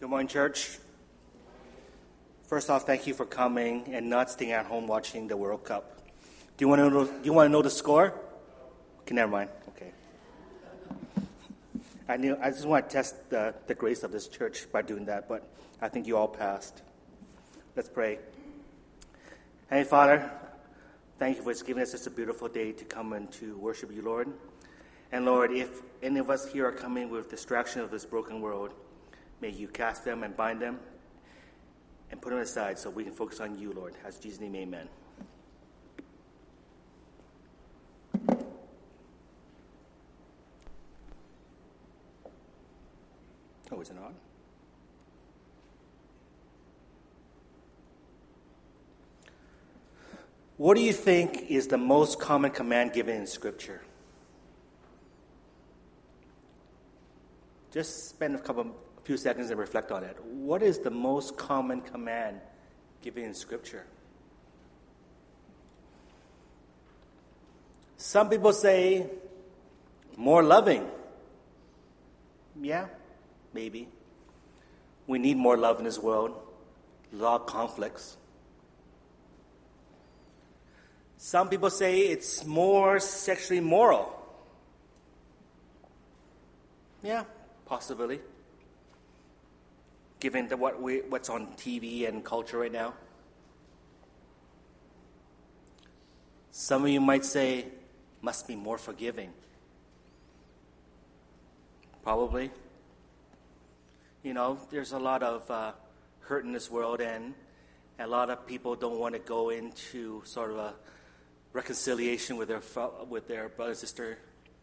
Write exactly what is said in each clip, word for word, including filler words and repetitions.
Good morning, church. First off, thank you for coming and not staying at home watching the World Cup. Do you want to know, do you want to know the score? Okay, never mind. Okay. I knew. I just want to test the, the grace of this church by doing that, but I think you all passed. Let's pray. Hey, Father, thank you for giving us such a beautiful day to come and to worship you, Lord. And Lord, if any of us here are coming with distraction of this broken world, may you cast them and bind them and put them aside so we can focus on you, Lord. As Jesus' name, amen. Oh, is it on? What do you think is the most common command given in Scripture? Just spend a couple, a few seconds and reflect on it. What is the most common command given in Scripture? Some people say more loving. Yeah, maybe. We need more love in this world. A lot of conflicts. Some people say it's more sexually moral. Yeah, possibly. Given the, what we, what's on T V and culture right now. Some of you might say, must be more forgiving. Probably. You know, there's a lot of uh, hurt in this world, and a lot of people don't want to go into sort of a reconciliation with their with their brother and sister.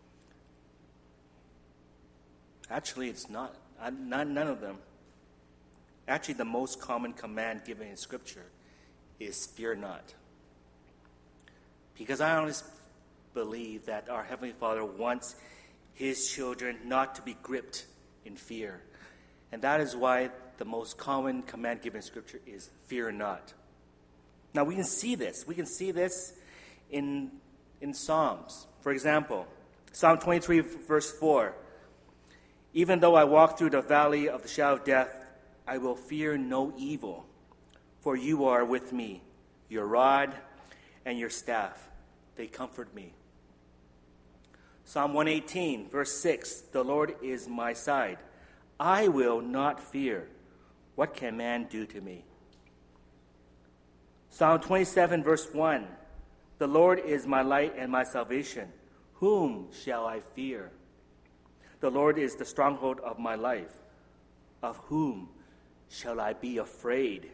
Actually, it's not, not none of them. Actually, the most common command given in Scripture is fear not. Because I honestly believe that our Heavenly Father wants His children not to be gripped in fear. And that is why the most common command given in Scripture is fear not. Now, we can see this. We can see this in, in Psalms. For example, Psalm twenty-three, verse four. Even though I walk through the valley of the shadow of death, I will fear no evil, for you are with me. Your rod and your staff, they comfort me. Psalm one eighteen, verse six. The Lord is my side. I will not fear. What can man do to me? Psalm twenty-seven, verse one. The Lord is my light and my salvation. Whom shall I fear? The Lord is the stronghold of my life. Of whom shall I be afraid?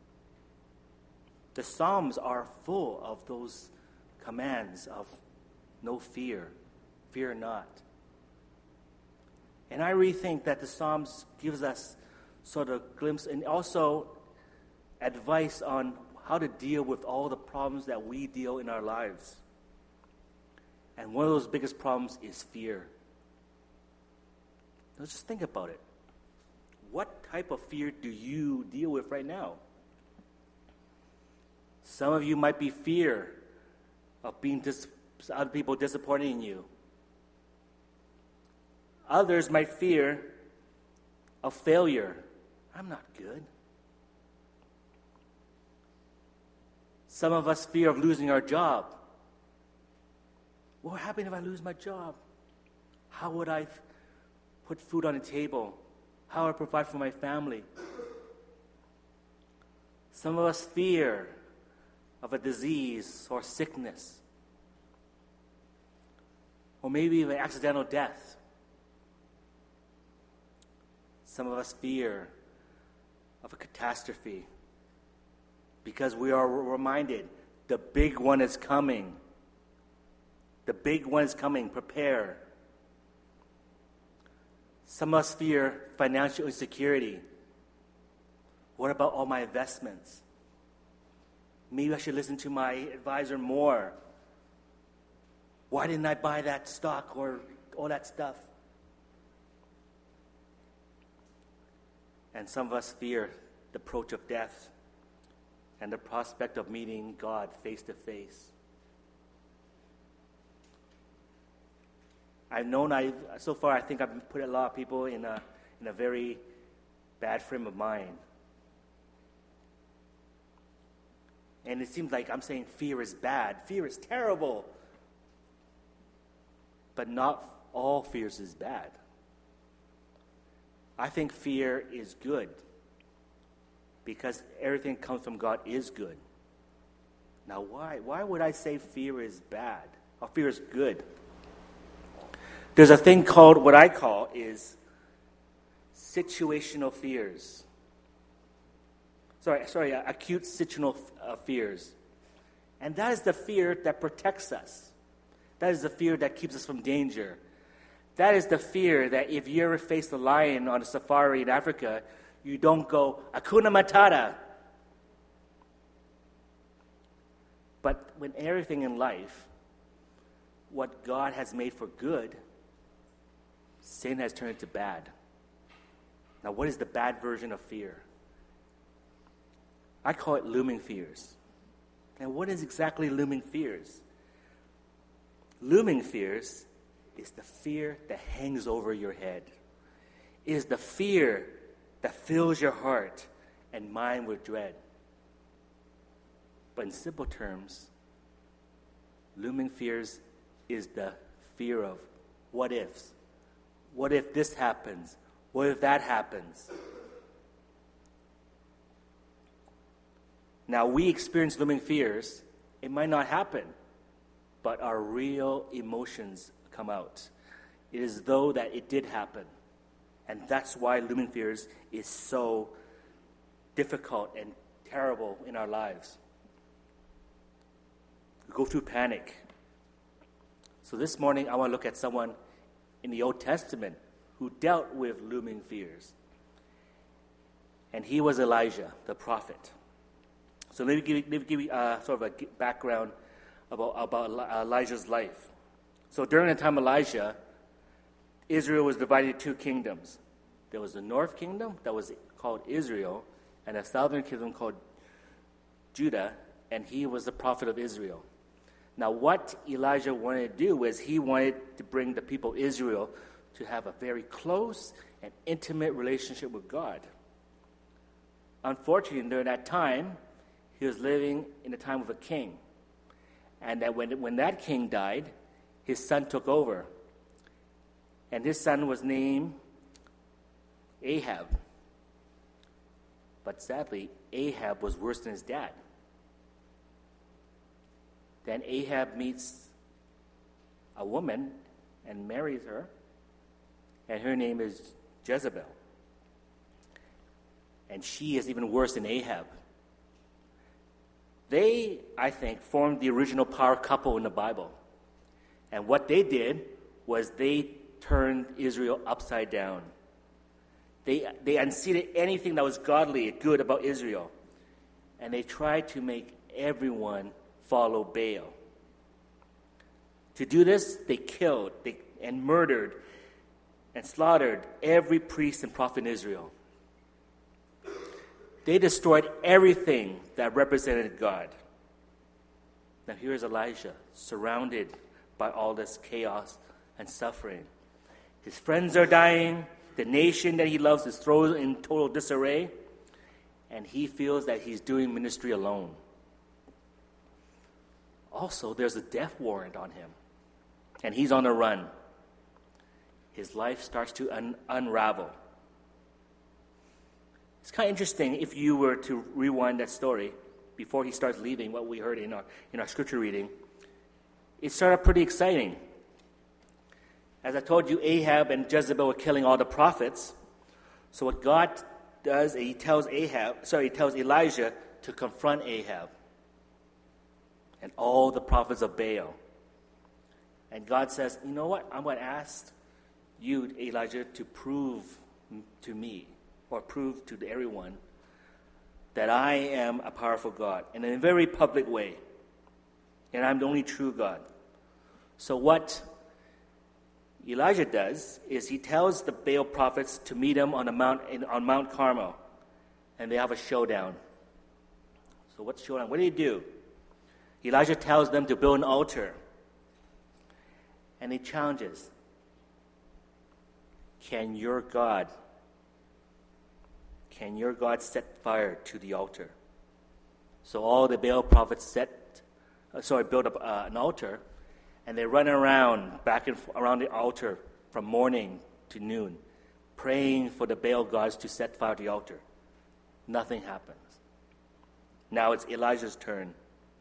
The Psalms are full of those commands of no fear, fear not. And I really think that the Psalms gives us sort of glimpse and also advice on how to deal with all the problems that we deal in our lives. And one of those biggest problems is fear. Now just think about it. What type of fear do you deal with right now? Some of you might be fear of being dis- other people disappointing in you. Others might fear of failure. I'm not good. Some of us fear of losing our job. What will happen if I lose my job? How would I put food on the table? How would I provide for my family? Some of us fear of a disease or sickness. Or maybe even accidental death. Some of us fear of a catastrophe because we are reminded the big one is coming. The big one is coming. Prepare. Some of us fear financial insecurity. What about all my investments? Maybe I should listen to my advisor more. Why didn't I buy that stock or all that stuff? And some of us fear the approach of death and the prospect of meeting God face to face. I've known, I so far I think I've put a lot of people in a in a very bad frame of mind. And it seems like I'm saying fear is bad. Fear is terrible. But not all fears is bad. I think fear is good because everything comes from God is good. Now, why? Why would I say fear is bad or fear is good? There's a thing called, what I call is situational fears. Sorry, sorry, uh, acute situational uh, fears. And that is the fear that protects us. That is the fear that keeps us from danger. That is the fear that if you ever face a lion on a safari in Africa, you don't go, Hakuna Matata. But when everything in life, what God has made for good, sin has turned into bad. Now, what is the bad version of fear? I call it looming fears. And what is exactly looming fears? Looming fears is the fear that hangs over your head. It is the fear that fills your heart and mind with dread. But in simple terms, looming fears is the fear of what ifs. What if this happens? What if that happens? Now, we experience looming fears. It might not happen, but our real emotions come out. It is though that it did happen. And that's why looming fears is so difficult and terrible in our lives. We go through panic. So this morning, I want to look at someone in the Old Testament who dealt with looming fears. And he was Elijah, the prophet. So let me give you, let me give you uh, sort of a background about, about Elijah's life. So during the time of Elijah, Israel was divided into two kingdoms. There was the north kingdom that was called Israel, and a southern kingdom called Judah, and he was the prophet of Israel. Now, what Elijah wanted to do was he wanted to bring the people of Israel to have a very close and intimate relationship with God. Unfortunately, during that time, he was living in the time of a king. And that when, when that king died, his son took over. And his son was named Ahab. But sadly, Ahab was worse than his dad. Then Ahab meets a woman and marries her, and her name is Jezebel. And she is even worse than Ahab. They, I think, formed the original power couple in the Bible. And what they did was they turned Israel upside down. They, they unseated anything that was godly and good about Israel. And they tried to make everyone follow Baal. To do this, they killed they, and murdered and slaughtered every priest and prophet in Israel. They destroyed everything that represented God. Now here's Elijah, surrounded by all this chaos and suffering. His friends are dying. The nation that he loves is thrown in total disarray. And he feels that he's doing ministry alone. Also, there's a death warrant on him. And he's on the run. His life starts to un- unravel. It's kind of interesting if you were to rewind that story before he starts leaving, what we heard in our, in our scripture reading. It started pretty exciting. As I told you, Ahab and Jezebel were killing all the prophets. So what God does, he tells Ahab, sorry, he tells Elijah to confront Ahab and all the prophets of Baal. And God says, you know what? I'm going to ask you, Elijah, to prove to me, or prove to everyone, that I am a powerful God, and in a very public way. And I'm the only true God. So what Elijah does is he tells the Baal prophets to meet him on a mount in, on Mount Carmel, and they have a showdown. So what's showdown? What do you do? Elijah tells them to build an altar, and he challenges, can your God can your God set fire to the altar? So all the Baal prophets set, uh, sorry, build up uh, an altar, and they run around, back and f- around the altar from morning to noon, praying for the Baal gods to set fire to the altar. Nothing happens. Now it's Elijah's turn.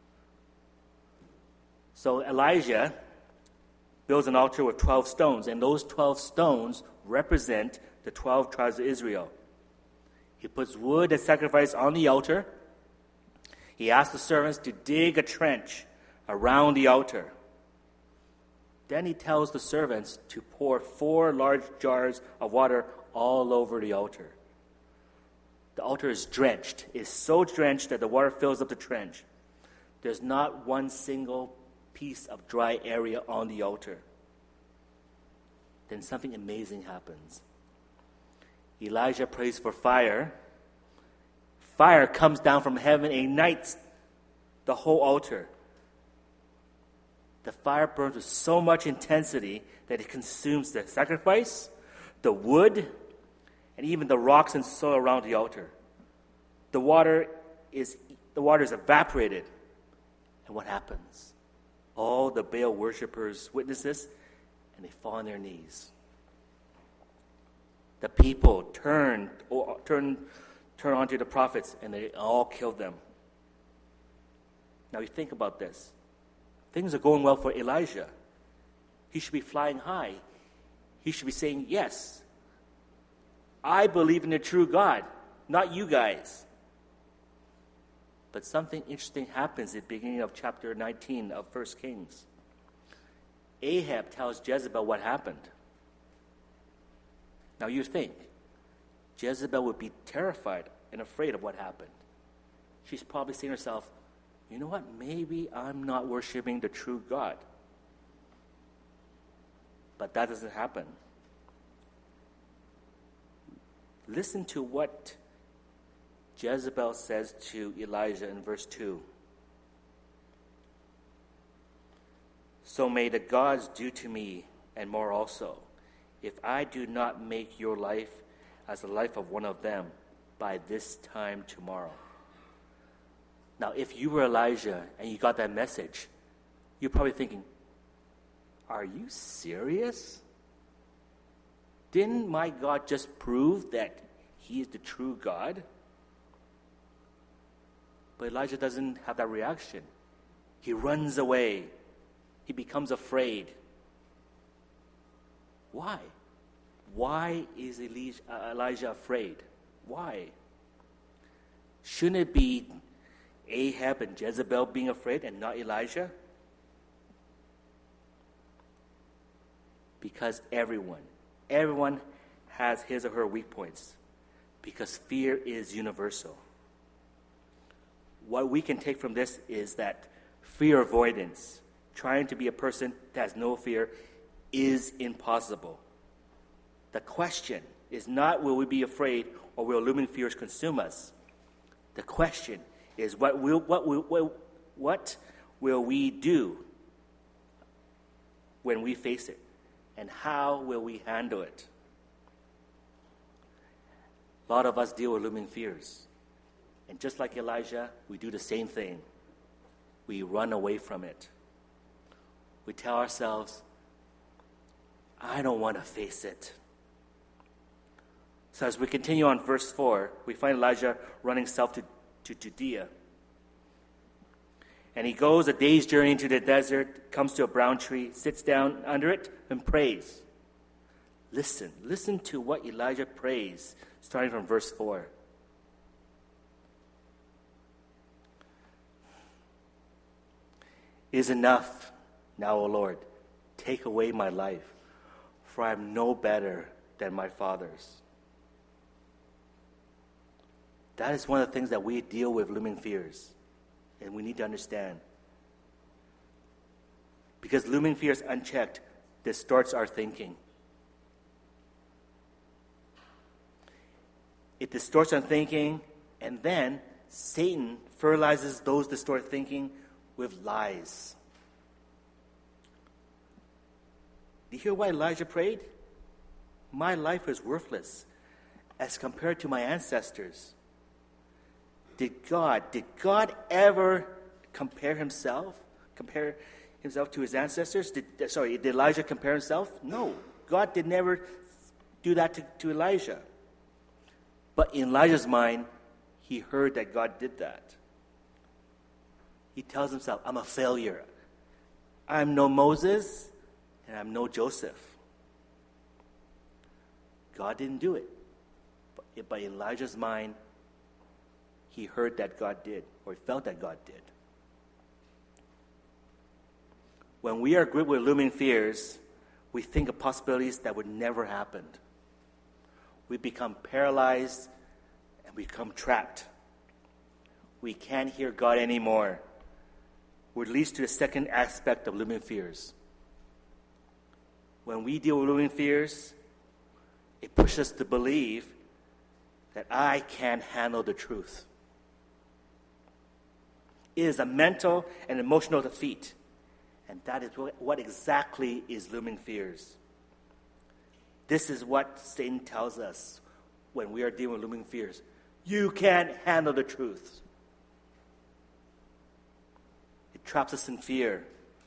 So Elijah builds an altar with twelve stones, and those twelve stones represent the twelve tribes of Israel. He puts wood and sacrifice on the altar. He asks the servants to dig a trench around the altar. Then he tells the servants to pour four large jars of water all over the altar. The altar is drenched. It's so drenched that the water fills up the trench. There's not one single piece of dry area on the altar. Then something amazing happens. Elijah prays for fire. Fire comes down from heaven and ignites the whole altar. The fire burns with so much intensity that it consumes the sacrifice, the wood, and even the rocks and soil around the altar. The water is the water is evaporated. And what happens? All the Baal worshippers witness this, and they fall on their knees. The people turn or turn turn onto the prophets, and they all killed them. Now you think about this. Things are going well for Elijah. He should be flying high. He should be saying, yes, I believe in the true God, not you guys. But something interesting happens at the beginning of chapter nineteen of First Kings. Ahab tells Jezebel what happened. Now you think, Jezebel would be terrified and afraid of what happened. She's probably saying to herself, you know what, maybe I'm not worshiping the true God. But that doesn't happen. Listen to what Jezebel says to Elijah in verse two. So may the gods do to me, and more also, if I do not make your life as the life of one of them by this time tomorrow. Now, if you were Elijah and you got that message, you're probably thinking, are you serious? Didn't my God just prove that he is the true God? But Elijah doesn't have that reaction. He runs away. He becomes afraid. Why? Why is Elijah, uh, Elijah afraid? Why? Shouldn't it be Ahab and Jezebel being afraid and not Elijah? Because everyone, everyone has his or her weak points. Because fear is universal. What we can take from this is that fear avoidance, trying to be a person that has no fear, is impossible. The question is not will we be afraid or will looming fears consume us. The question is what will what will what, what will we do when we face it, and how will we handle it? A lot of us deal with looming fears, and just like Elijah, we do the same thing. We run away from it. We tell ourselves, I don't want to face it. So as we continue on verse four, we find Elijah running south to, to Judea. And he goes a day's journey into the desert, comes to a brown tree, sits down under it, and prays. Listen, listen to what Elijah prays, starting from verse four. It is enough now, O Lord, take away my life, for I am no better than my fathers. That is one of the things that we deal with looming fears, and we need to understand. Because looming fears unchecked distorts our thinking. It distorts our thinking, and then Satan fertilizes those distorted thinking with lies. Do you hear why Elijah prayed? My life is worthless. as compared to my ancestors. Did God, did God ever compare himself, compare himself to his ancestors? Did, sorry, did Elijah compare himself? No. God did never do that to, to Elijah. But in Elijah's mind, he heard that God did that. He tells himself, I'm a failure. I'm no Moses, and I'm no Joseph. God didn't do it. But, but in Elijah's mind, he heard that God did, or he felt that God did. When we are gripped with looming fears, we think of possibilities that would never happen. We become paralyzed and we become trapped. We can't hear God anymore, which leads to the second aspect of looming fears. When we deal with looming fears, it pushes us to believe that I can't handle the truth. It is a mental and emotional defeat. And that is what, what exactly is looming fears. This is what Satan tells us when we are dealing with looming fears. You can't handle the truth. It traps us in fear.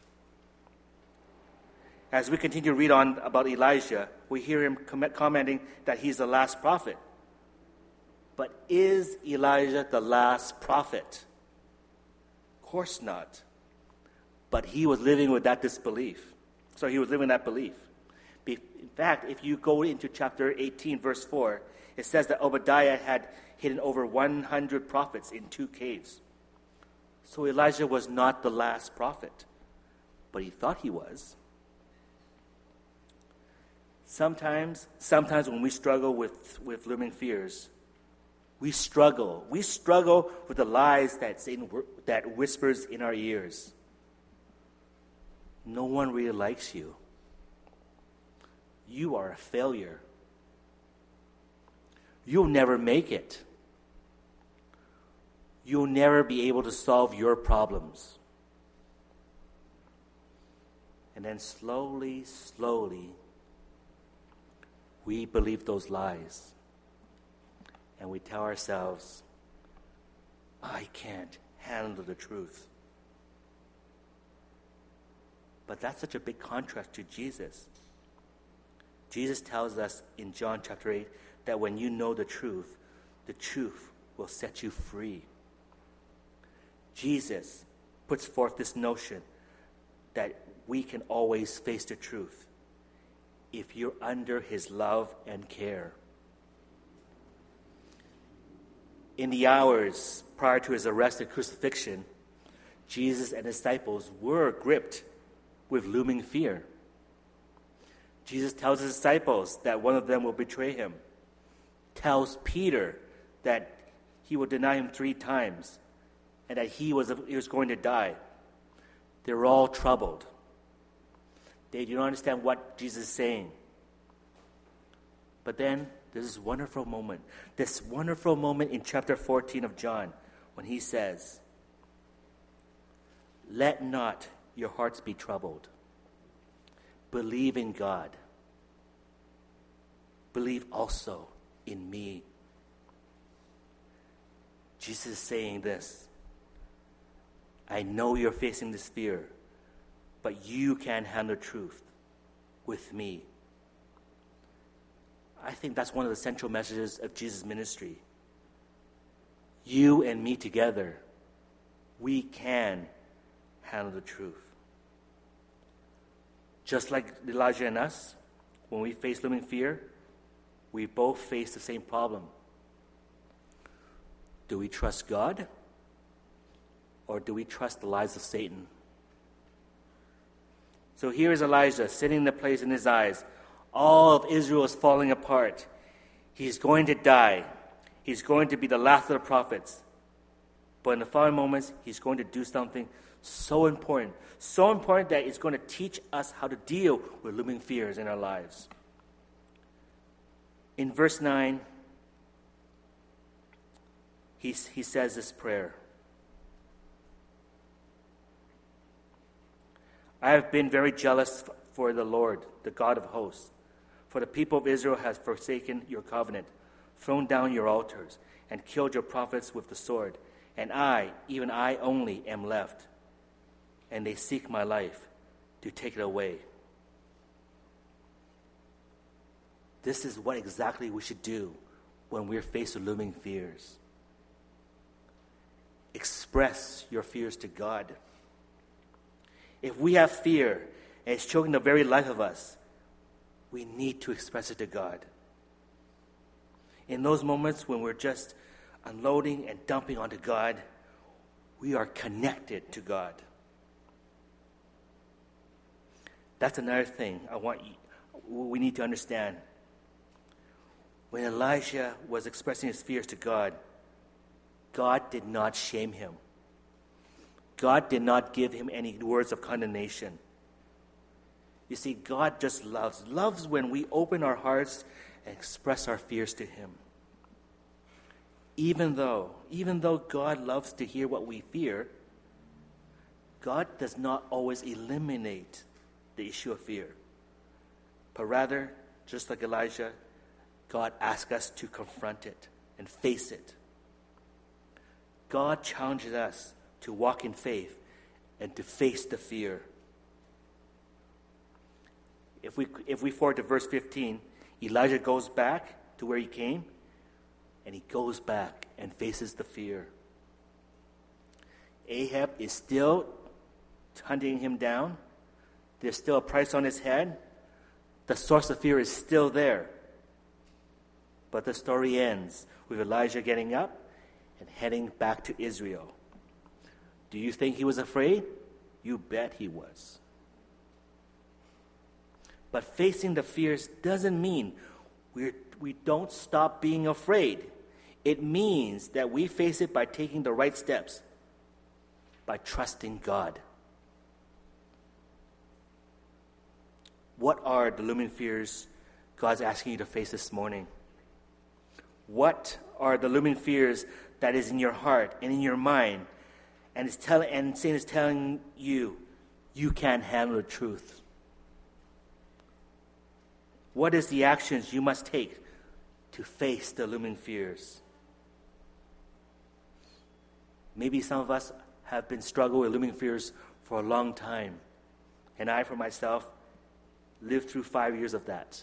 As we continue to read on about Elijah, we hear him com- commenting that he's the last prophet. But is Elijah the last prophet? Of course not. But he was living with that disbelief. So he was living that belief. In fact, if you go into chapter eighteen, verse four, it says that Obadiah had hidden over one hundred prophets in two caves. So Elijah was not the last prophet, but he thought he was. Sometimes, sometimes when we struggle with, with looming fears, we struggle. We struggle with the lies that Satan that whispers in our ears. No one really likes you. You are a failure. You'll never make it. You'll never be able to solve your problems. And then slowly, slowly, we believe those lies. And we tell ourselves, I can't handle the truth. But that's such a big contrast to Jesus. Jesus tells us in John chapter eight that when you know the truth, the truth will set you free. Jesus puts forth this notion that we can always face the truth if you're under his love and care. In the hours prior to his arrest and crucifixion, Jesus and his disciples were gripped with looming fear. Jesus tells his disciples that one of them will betray him, tells Peter that he will deny him three times, and that he was, he was going to die. They're all troubled. They do not understand what Jesus is saying. But then there's this wonderful moment, this wonderful moment in chapter fourteen of John, when he says, let not your hearts be troubled. Believe in God. Believe also in me. Jesus is saying this. I know you're facing this fear, but you can handle truth with me. I think that's one of the central messages of Jesus' ministry. You and me together, we can handle the truth. Just like Elijah and us, when we face looming fear, we both face the same problem. Do we trust God? Or do we trust the lies of Satan? So here is Elijah sitting in the place in his eyes. All of Israel is falling apart. He's going to die. He's going to be the last of the prophets. But in the following moments, he's going to do something so important. So important that it's going to teach us how to deal with looming fears in our lives. In verse nine, he, he says this prayer. I have been very jealous for the Lord, the God of hosts. For the people of Israel has forsaken your covenant, thrown down your altars, and killed your prophets with the sword. And I, even I only, am left, and they seek my life to take it away. This is what exactly we should do when we're faced with looming fears. Express your fears to God. If we have fear and it's choking the very life of us, we need to express it to God. In those moments when we're just unloading and dumping onto God, we are connected to God. That's another thing I want you, we need to understand. When Elijah was expressing his fears to God, God did not shame him. God did not give him any words of condemnation. You see, God just loves, loves when we open our hearts and express our fears to him. Even though, even though God loves to hear what we fear, God does not always eliminate the issue of fear. But rather, just like Elijah, God asks us to confront it and face it. God challenges us to walk in faith and to face the fear. If we if we forward to verse fifteen, Elijah goes back to where he came, and he goes back and faces the fear. Ahab is still hunting him down. There's still a price on his head. The source of fear is still there. But the story ends with Elijah getting up and heading back to Israel. Do you think he was afraid? You bet he was. But facing the fears doesn't mean we're, we don't stop being afraid. It means that we face it by taking the right steps, by trusting God. What are the looming fears God's asking you to face this morning? What are the looming fears that is in your heart and in your mind, and is telling and Satan is telling you you can't handle the truth? What is the actions you must take to face the looming fears? Maybe some of us have been struggling with looming fears for a long time, and I, for myself, lived through five years of that.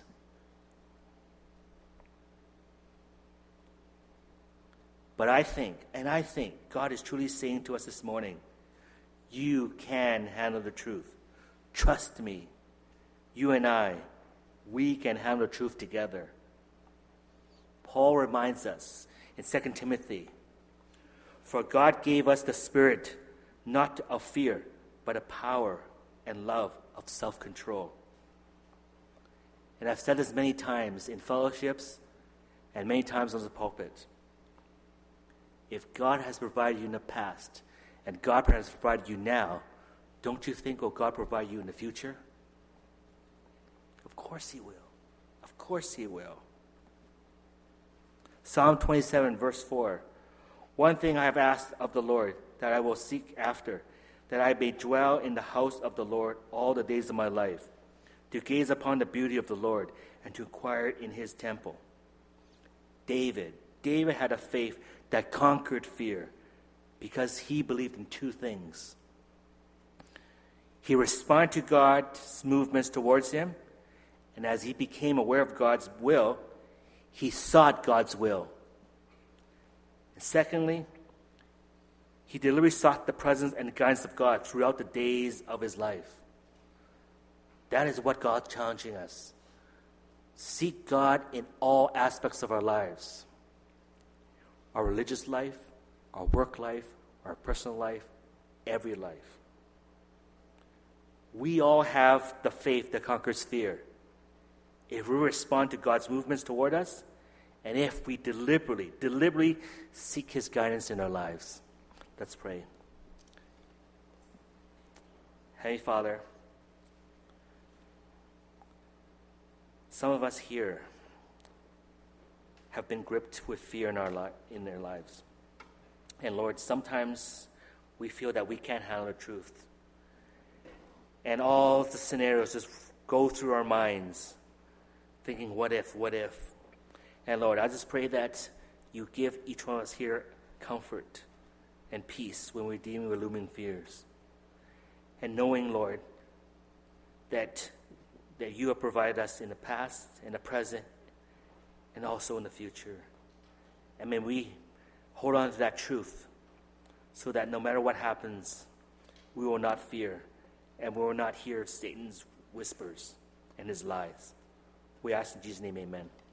But I think, and I think, God is truly saying to us this morning, you can handle the truth. Trust me. You and I, we can handle the truth together. Paul reminds us in Second Timothy, for God gave us the spirit, not of fear, but of power and love, of self-control. And I've said this many times in fellowships and many times on the pulpit. If God has provided you in the past, and God has provided you now, don't you think will God provide you in the future? Of course he will. Of course he will. Psalm twenty-seven, verse four. One thing I have asked of the Lord, that I will seek after, that I may dwell in the house of the Lord all the days of my life, to gaze upon the beauty of the Lord, and to inquire in his temple. David, David had a faith that conquered fear because he believed in two things. He responded to God's movements towards him, and as he became aware of God's will, he sought God's will. And secondly, he deliberately sought the presence and guidance of God throughout the days of his life. That is what God's challenging us. Seek God in all aspects of our lives. Our religious life, our work life, our personal life, every life. We all have the faith that conquers fear. If we respond to God's movements toward us, and if we deliberately, deliberately seek his guidance in our lives. Let's pray. Heavenly Father, some of us here have been gripped with fear in our li- in their lives. And Lord, sometimes we feel that we can't handle the truth. And all the scenarios just go through our minds, thinking, what if, what if? And Lord, I just pray that you give each one of us here comfort and peace when we're dealing with looming fears. And knowing, Lord, that, that you have provided us in the past, in the present, and also in the future. And may we hold on to that truth so that no matter what happens, we will not fear and we will not hear Satan's whispers and his lies. We ask in Jesus' name, amen.